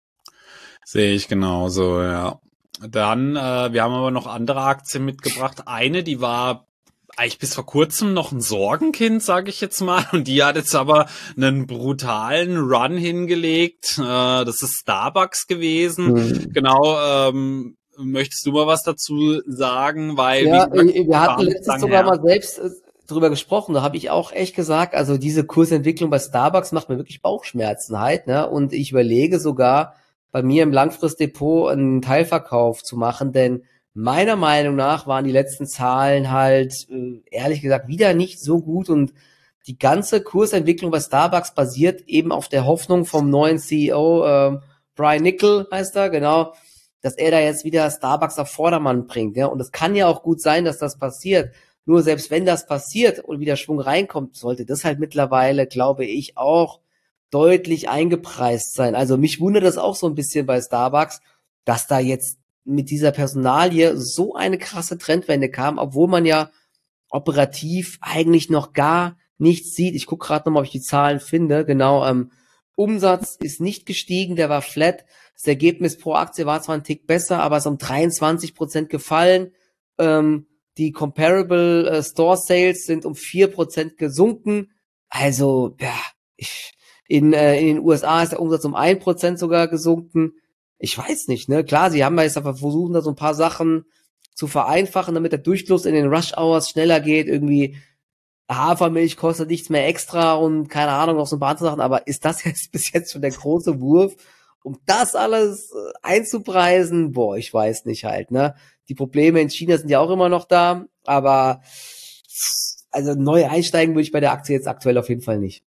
Sehe ich genauso, ja. Dann, äh, wir haben aber noch andere Aktien mitgebracht. Eine, die war eigentlich bis vor kurzem noch ein Sorgenkind, sage ich jetzt mal. Und die hat jetzt aber einen brutalen Run hingelegt. Äh, das ist Starbucks gewesen. Mhm. Genau, ähm, möchtest du mal was dazu sagen? Weil ja, wie gesagt, wir hatten letztens sogar her. mal selbst äh, drüber gesprochen. Da habe ich auch echt gesagt, also diese Kursentwicklung bei Starbucks macht mir wirklich Bauchschmerzen halt, ne? Und ich überlege sogar, bei mir im Langfristdepot einen Teilverkauf zu machen, denn meiner Meinung nach waren die letzten Zahlen halt, äh, ehrlich gesagt, wieder nicht so gut und die ganze Kursentwicklung bei Starbucks basiert eben auf der Hoffnung vom neuen C E O, äh, Brian Niccol heißt er, genau, dass er da jetzt wieder Starbucks auf Vordermann bringt, ja, und es kann ja auch gut sein, dass das passiert, nur selbst wenn das passiert und wieder Schwung reinkommt, sollte das halt mittlerweile, glaube ich, auch deutlich eingepreist sein. Also mich wundert das auch so ein bisschen bei Starbucks, dass da jetzt mit dieser Personalie so eine krasse Trendwende kam, obwohl man ja operativ eigentlich noch gar nichts sieht. Ich gucke gerade nochmal, ob ich die Zahlen finde. Genau, ähm, Umsatz ist nicht gestiegen, der war flat. Das Ergebnis pro Aktie war zwar ein Tick besser, aber es ist um dreiundzwanzig Prozent gefallen. Ähm, die Comparable äh, Store Sales sind um vier Prozent gesunken. Also, ja, ich... In, äh, in den U S A ist der Umsatz um ein Prozent sogar gesunken. Ich weiß nicht, ne? Klar, sie haben ja jetzt einfach versucht, da so ein paar Sachen zu vereinfachen, damit der Durchfluss in den Rush Hours schneller geht. Irgendwie Hafermilch kostet nichts mehr extra und keine Ahnung, noch so ein paar andere Sachen. Aber ist das jetzt bis jetzt schon der große Wurf, um das alles einzupreisen? Boah, ich weiß nicht halt, ne? Die Probleme in China sind ja auch immer noch da, aber also neu einsteigen würde ich bei der Aktie jetzt aktuell auf jeden Fall nicht.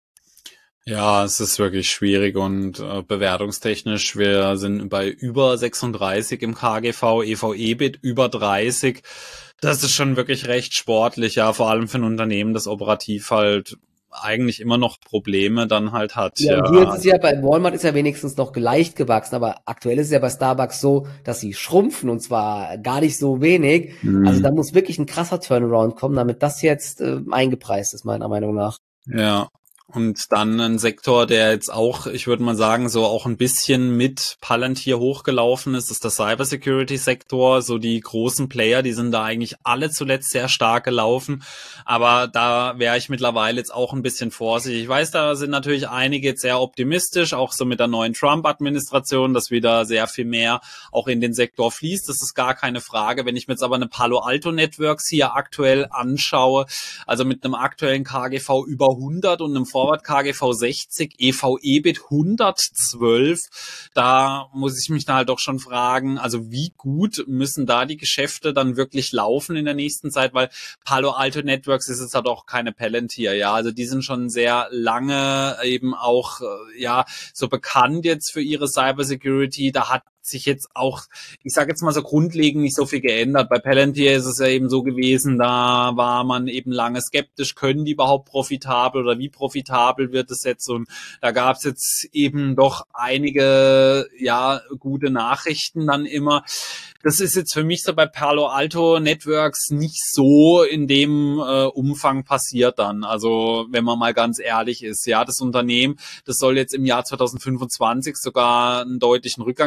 Ja, es ist wirklich schwierig und äh, bewertungstechnisch, wir sind bei über sechsunddreißig im K G V, E V/EBIT über dreißig. Das ist schon wirklich recht sportlich, ja, vor allem für ein Unternehmen, das operativ halt eigentlich immer noch Probleme dann halt hat. Ja, ja. Und hier ist es ja, bei Walmart ist ja wenigstens noch leicht gewachsen, aber aktuell ist es ja bei Starbucks so, dass sie schrumpfen und zwar gar nicht so wenig. Mhm. Also da muss wirklich ein krasser Turnaround kommen, damit das jetzt äh, eingepreist ist, meiner Meinung nach. Ja. Und dann ein Sektor, der jetzt auch, ich würde mal sagen, so auch ein bisschen mit Palantir hochgelaufen ist, ist der Cybersecurity-Sektor. So die großen Player, die sind da eigentlich alle zuletzt sehr stark gelaufen. Aber da wäre ich mittlerweile jetzt auch ein bisschen vorsichtig. Ich weiß, da sind natürlich einige jetzt sehr optimistisch, auch so mit der neuen Trump-Administration, dass wieder sehr viel mehr auch in den Sektor fließt. Das ist gar keine Frage. Wenn ich mir jetzt aber eine Palo Alto Networks hier aktuell anschaue, also mit einem aktuellen K G V über hundert und einem Forward K G V sechzig, E V/EBIT hundertzwölf. Da muss ich mich da halt doch schon fragen, also wie gut müssen da die Geschäfte dann wirklich laufen in der nächsten Zeit, weil Palo Alto Networks ist jetzt halt auch keine Palantir, ja, also die sind schon sehr lange eben auch, ja, so bekannt jetzt für ihre Cybersecurity. Da hat sich jetzt auch, ich sage jetzt mal so grundlegend nicht so viel geändert. Bei Palantir ist es ja eben so gewesen, da war man eben lange skeptisch, können die überhaupt profitabel oder wie profitabel wird es jetzt? Und da gab es jetzt eben doch einige, ja, gute Nachrichten dann immer. Das ist jetzt für mich so bei Palo Alto Networks nicht so in dem äh, Umfang passiert dann. Also wenn man mal ganz ehrlich ist, ja, das Unternehmen, das soll jetzt im Jahr zwanzig fünfundzwanzig sogar einen deutlichen Rückgang beim Netto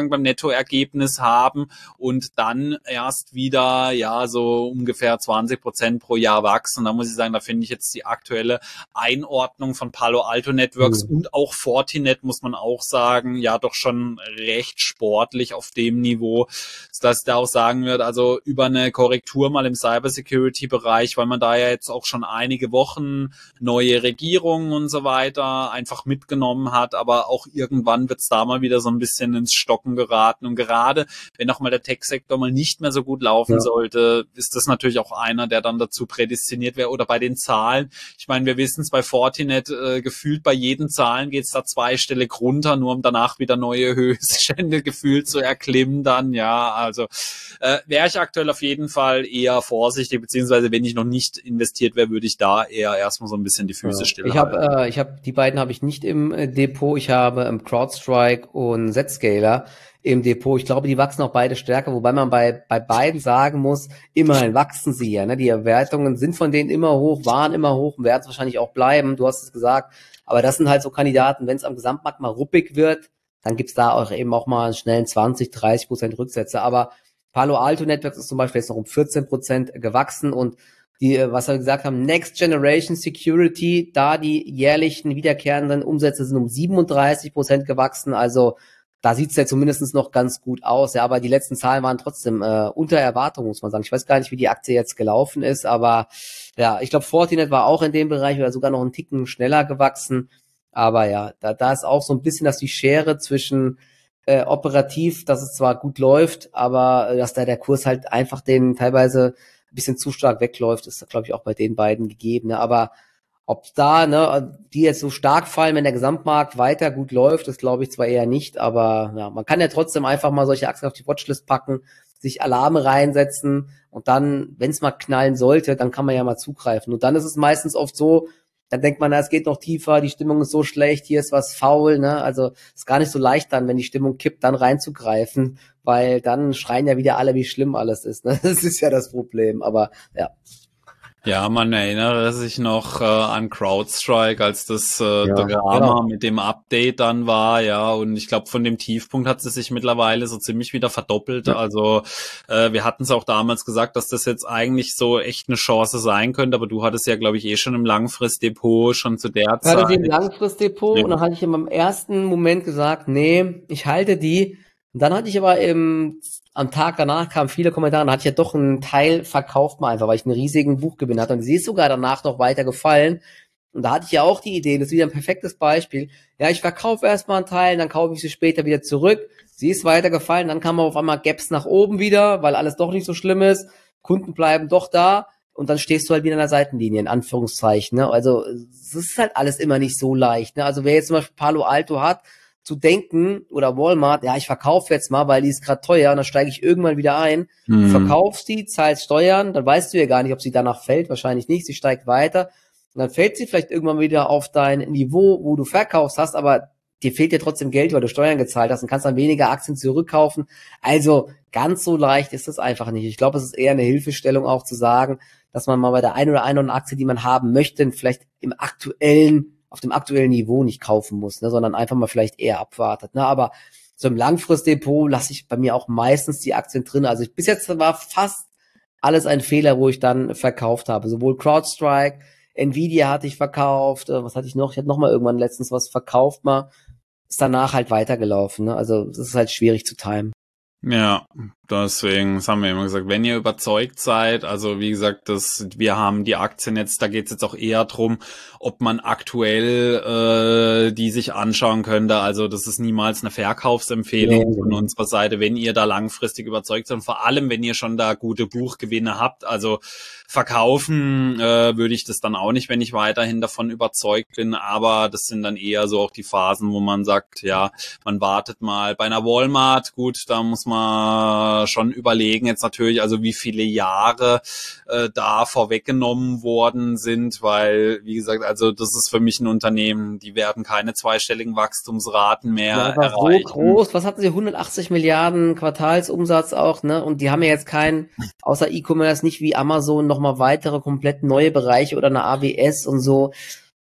Nettoergebnis haben und dann erst wieder, ja, so ungefähr zwanzig Prozent pro Jahr wachsen. Und da muss ich sagen, da finde ich jetzt die aktuelle Einordnung von Palo Alto Networks mhm. und auch Fortinet, muss man auch sagen, ja, doch schon recht sportlich auf dem Niveau, dass da auch sagen wird, also über eine Korrektur mal im Cybersecurity-Bereich, weil man da ja jetzt auch schon einige Wochen neue Regierungen und so weiter einfach mitgenommen hat, aber auch irgendwann wird es da mal wieder so ein bisschen ins Stocken geraten. Und gerade wenn auch mal der Tech-Sektor mal nicht mehr so gut laufen ja. sollte, ist das natürlich auch einer, der dann dazu prädestiniert wäre. Oder bei den Zahlen, ich meine, wir wissen es bei Fortinet, äh, gefühlt bei jeden Zahlen geht es da zweistellig runter, nur um danach wieder neue Höchststände gefühlt zu erklimmen dann, ja, also äh, wäre ich aktuell auf jeden Fall eher vorsichtig, beziehungsweise wenn ich noch nicht investiert wäre, würde ich da eher erstmal so ein bisschen die Füße ja. stillhalten. Ich habe, äh, ich habe, die beiden habe ich nicht im äh, Depot, ich habe ähm, CrowdStrike und Zscaler im Depot. Ich glaube, die wachsen auch beide stärker, wobei man bei bei beiden sagen muss, immerhin wachsen sie ja. Ne? Die Erwertungen sind von denen immer hoch, waren immer hoch und werden es wahrscheinlich auch bleiben. Du hast es gesagt. Aber das sind halt so Kandidaten, wenn es am Gesamtmarkt mal ruppig wird, dann gibt's da auch eben auch mal einen schnellen zwanzig, dreißig Prozent Rücksätze. Aber Palo Alto Networks ist zum Beispiel jetzt noch um vierzehn Prozent gewachsen und die, was wir gesagt haben, Next Generation Security, da die jährlichen wiederkehrenden Umsätze sind um siebenunddreißig Prozent gewachsen. Also da sieht's ja zumindest noch ganz gut aus. Ja, aber die letzten Zahlen waren trotzdem äh, unter Erwartung, muss man sagen. Ich weiß gar nicht, wie die Aktie jetzt gelaufen ist, aber ja, ich glaube, Fortinet war auch in dem Bereich oder sogar noch einen Ticken schneller gewachsen. Aber ja, da, da ist auch so ein bisschen, dass die Schere zwischen äh, operativ, dass es zwar gut läuft, aber äh, dass da der Kurs halt einfach den teilweise ein bisschen zu stark wegläuft, ist, glaube ich, auch bei den beiden gegeben. Ne? Aber ob da, ne, die jetzt so stark fallen, wenn der Gesamtmarkt weiter gut läuft, das glaube ich zwar eher nicht, aber ja, man kann ja trotzdem einfach mal solche Aktien auf die Watchlist packen, sich Alarme reinsetzen und dann, wenn es mal knallen sollte, dann kann man ja mal zugreifen. Und dann ist es meistens oft so, dann denkt man, na, es geht noch tiefer, die Stimmung ist so schlecht, hier ist was faul, ne? Also ist gar nicht so leicht dann, wenn die Stimmung kippt, dann reinzugreifen, weil dann schreien ja wieder alle, wie schlimm alles ist, ne? Das ist ja das Problem, aber ja. Ja, man erinnere sich noch äh, an CrowdStrike, als das äh, Ja, Drama genau. mit dem Update dann war, ja, und ich glaube, von dem Tiefpunkt hat es sich mittlerweile so ziemlich wieder verdoppelt. Ja. Also äh, wir hatten es auch damals gesagt, dass das jetzt eigentlich so echt eine Chance sein könnte, aber du hattest ja, glaube ich, eh schon im Langfristdepot schon zu der Ich hatte Zeit. die im Langfristdepot Ja. und dann hatte ich im ersten Moment gesagt, nee, ich halte die. Und dann hatte ich aber im, am Tag danach kamen viele Kommentare, dann hatte ich ja doch einen Teil verkauft mal einfach, weil ich einen riesigen Buchgewinn hatte. Und sie ist sogar danach noch weiter gefallen. Und da hatte ich ja auch die Idee, das ist wieder ein perfektes Beispiel. Ja, ich verkaufe erstmal einen Teil, dann kaufe ich sie später wieder zurück. Sie ist weiter gefallen, dann kam auf einmal Gaps nach oben wieder, weil alles doch nicht so schlimm ist. Kunden bleiben doch da. Und dann stehst du halt wieder in der Seitenlinie, in Anführungszeichen. Ne? Also es ist halt alles immer nicht so leicht. Ne? Also wer jetzt zum Beispiel Palo Alto hat, zu denken, oder Walmart, ja, ich verkaufe jetzt mal, weil die ist gerade teuer und dann steige ich irgendwann wieder ein. Mhm. Du verkaufst die, zahlst Steuern, dann weißt du ja gar nicht, ob sie danach fällt, wahrscheinlich nicht, sie steigt weiter. Und dann fällt sie vielleicht irgendwann wieder auf dein Niveau, wo du verkaufst hast, aber dir fehlt ja trotzdem Geld, weil du Steuern gezahlt hast und kannst dann weniger Aktien zurückkaufen. Also ganz so leicht ist das einfach nicht. Ich glaube, es ist eher eine Hilfestellung auch zu sagen, dass man mal bei der einen oder anderen Aktie, die man haben möchte, vielleicht im aktuellen auf dem aktuellen Niveau nicht kaufen muss, ne, sondern einfach mal vielleicht eher abwartet. Ne? Aber so im Langfristdepot lasse ich bei mir auch meistens die Aktien drin. Also ich, bis jetzt war fast alles ein Fehler, wo ich dann verkauft habe. Sowohl CrowdStrike, Nvidia hatte ich verkauft, äh, was hatte ich noch? Ich hatte noch mal irgendwann letztens was verkauft mal. Ist danach halt weitergelaufen. Ne? Also das ist halt schwierig zu timen. Ja, deswegen, das haben wir immer gesagt, wenn ihr überzeugt seid, also wie gesagt, das, wir haben die Aktien jetzt, da geht es jetzt auch eher drum, ob man aktuell äh, die sich anschauen könnte, also das ist niemals eine Verkaufsempfehlung Ja, von unserer Seite, wenn ihr da langfristig überzeugt seid und vor allem, wenn ihr schon da gute Buchgewinne habt, also verkaufen äh, würde ich das dann auch nicht, wenn ich weiterhin davon überzeugt bin, aber das sind dann eher so auch die Phasen, wo man sagt, ja, man wartet mal bei einer Walmart, gut, da muss man schon überlegen jetzt natürlich, also wie viele Jahre äh, da vorweggenommen worden sind, weil, wie gesagt, also das ist für mich ein Unternehmen, die werden keine zweistelligen Wachstumsraten mehr ja, das war erreichen. so groß. Was hatten sie? hundertachtzig Milliarden Quartalsumsatz auch, ne? Und die haben ja jetzt keinen, außer E-Commerce, nicht wie Amazon nochmal weitere komplett neue Bereiche oder eine A W S und so.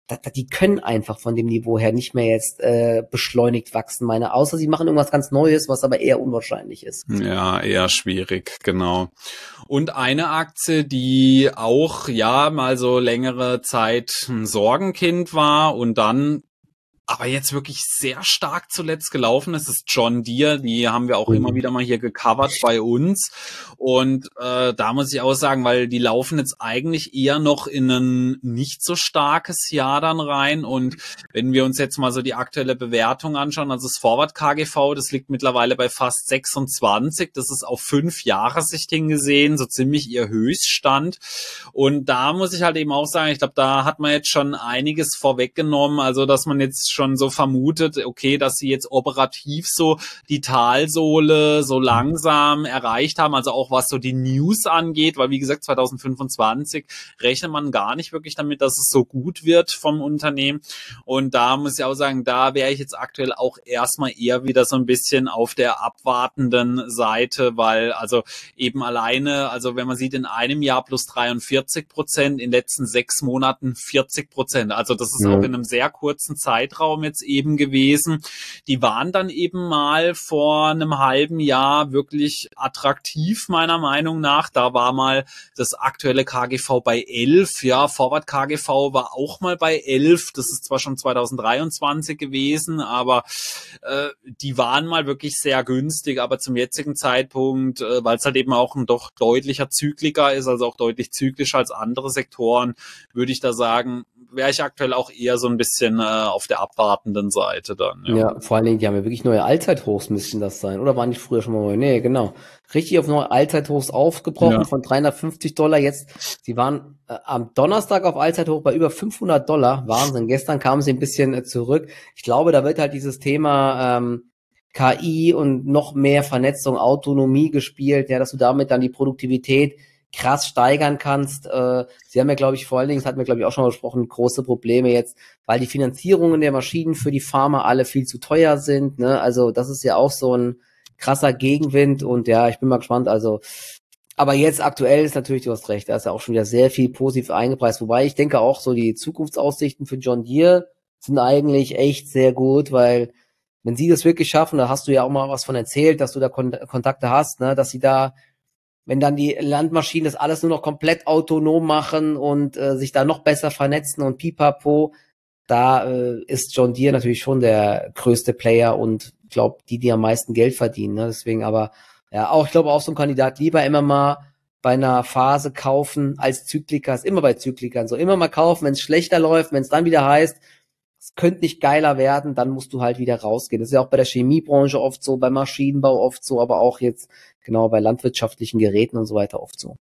da, da, die können einfach von dem Niveau her nicht mehr jetzt äh, beschleunigt wachsen, meine, außer sie machen irgendwas ganz Neues, was aber eher unwahrscheinlich ist. Ja, eher schwierig, genau. Und eine Aktie, die auch, ja, mal so längere Zeit ein Sorgenkind war und dann aber jetzt wirklich sehr stark zuletzt gelaufen ist, ist John Deere. Die haben wir auch mhm. immer wieder mal hier gecovert bei uns. Und äh, da muss ich auch sagen, weil die laufen jetzt eigentlich eher noch in ein nicht so starkes Jahr dann rein. Und wenn wir uns jetzt mal so die aktuelle Bewertung anschauen, also das Forward K G V, das liegt mittlerweile bei fast sechsundzwanzig. Das ist auf fünf Jahre Sicht hingesehen, so ziemlich ihr Höchststand. Und da muss ich halt eben auch sagen, ich glaube, da hat man jetzt schon einiges vorweggenommen. Also, dass man jetzt schon so vermutet, okay, dass sie jetzt operativ so die Talsohle so langsam erreicht haben, also auch was so die News angeht, weil wie gesagt, zwanzig fünfundzwanzig rechnet man gar nicht wirklich damit, dass es so gut wird vom Unternehmen und da muss ich auch sagen, da wäre ich jetzt aktuell auch erstmal eher wieder so ein bisschen auf der abwartenden Seite, weil also eben alleine, also wenn man sieht, in einem Jahr plus dreiundvierzig Prozent, in den letzten sechs Monaten vierzig Prozent, also das ist ja auch in einem sehr kurzen Zeitraum jetzt eben gewesen. Die waren dann eben mal vor einem halben Jahr wirklich attraktiv, meiner Meinung nach. Da war mal das aktuelle K G V bei elf, ja, Forward K G V war auch mal bei elf. Das ist zwar schon zwanzig dreiundzwanzig gewesen, aber äh, die waren mal wirklich sehr günstig, aber zum jetzigen Zeitpunkt, äh, weil es halt eben auch ein doch deutlicher Zykliker ist, also auch deutlich zyklischer als andere Sektoren, würde ich da sagen, wäre ich aktuell auch eher so ein bisschen äh, auf der abwartenden Seite dann. Ja. ja, vor allen Dingen, die haben ja wirklich neue Allzeithochs, müssten das sein. Oder waren die früher schon mal neu? Nee, genau. Richtig auf neue Allzeithochs aufgebrochen, ja. Von dreihundertfünfzig Dollar. Jetzt, sie waren äh, am Donnerstag auf Allzeithoch bei über fünfhundert Dollar. Wahnsinn. Gestern kamen sie ein bisschen äh, zurück. Ich glaube, da wird halt dieses Thema ähm, K I und noch mehr Vernetzung, Autonomie gespielt, ja, dass du damit dann die Produktivität krass steigern kannst. Äh, sie haben ja, glaube ich, vor allen Dingen, das hatten wir, glaube ich, auch schon mal besprochen, große Probleme jetzt, weil die Finanzierungen der Maschinen für die Farmer alle viel zu teuer sind. Ne? Also das ist ja auch so ein krasser Gegenwind und ja, ich bin mal gespannt. Also, aber jetzt aktuell ist natürlich, du hast recht, da ist ja auch schon wieder sehr viel positiv eingepreist. Wobei ich denke auch so, die Zukunftsaussichten für John Deere sind eigentlich echt sehr gut, weil wenn sie das wirklich schaffen, da hast du ja auch mal was von erzählt, dass du da Kon- Kontakte hast, ne, dass sie da wenn dann die Landmaschinen das alles nur noch komplett autonom machen und äh, sich da noch besser vernetzen und pipapo, da äh, ist John Deere natürlich schon der größte Player und ich glaube, die, die am meisten Geld verdienen. Ne? Deswegen aber, ja, auch ich glaube, auch so ein Kandidat lieber immer mal bei einer Phase kaufen als Zykliker, ist immer bei Zyklikern so, immer mal kaufen, wenn es schlechter läuft, wenn es dann wieder heißt, es könnte nicht geiler werden, dann musst du halt wieder rausgehen. Das ist ja auch bei der Chemiebranche oft so, beim Maschinenbau oft so, aber auch jetzt genau bei landwirtschaftlichen Geräten und so weiter oft so.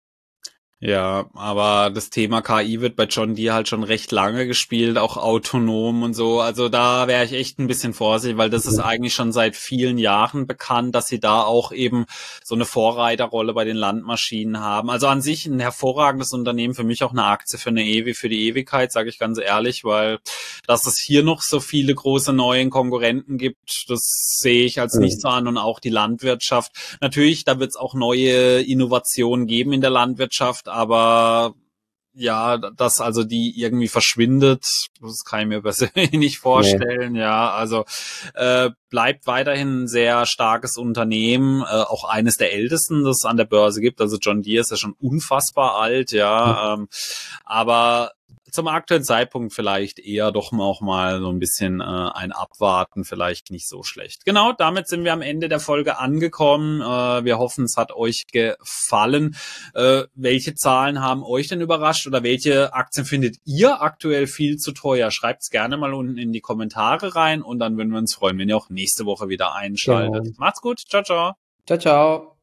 Ja, aber das Thema K I wird bei John Deere halt schon recht lange gespielt, auch autonom und so. Also da wäre ich echt ein bisschen vorsichtig, weil das ist eigentlich schon seit vielen Jahren bekannt, dass sie da auch eben so eine Vorreiterrolle bei den Landmaschinen haben. Also an sich ein hervorragendes Unternehmen, für mich auch eine Aktie für eine Ewi, für die Ewigkeit, sage ich ganz ehrlich, weil dass es hier noch so viele große neue Konkurrenten gibt, das sehe ich als nicht so an und auch die Landwirtschaft. Natürlich, da wird es auch neue Innovationen geben in der Landwirtschaft, aber ja, dass also die irgendwie verschwindet, das kann ich mir persönlich nicht vorstellen. Nee. Ja, also äh, bleibt weiterhin ein sehr starkes Unternehmen, äh, auch eines der ältesten, das es an der Börse gibt. Also John Deere ist ja schon unfassbar alt, ja, mhm. ähm, aber zum aktuellen Zeitpunkt vielleicht eher doch mal auch mal so ein bisschen äh, ein Abwarten, vielleicht nicht so schlecht. Genau, damit sind wir am Ende der Folge angekommen. Äh, wir hoffen, es hat euch gefallen. Äh, welche Zahlen haben euch denn überrascht oder welche Aktien findet ihr aktuell viel zu teuer? Schreibt es gerne mal unten in die Kommentare rein und dann würden wir uns freuen, wenn ihr auch nächste Woche wieder einschaltet. Genau. Macht's gut. Ciao, ciao. Ciao, ciao.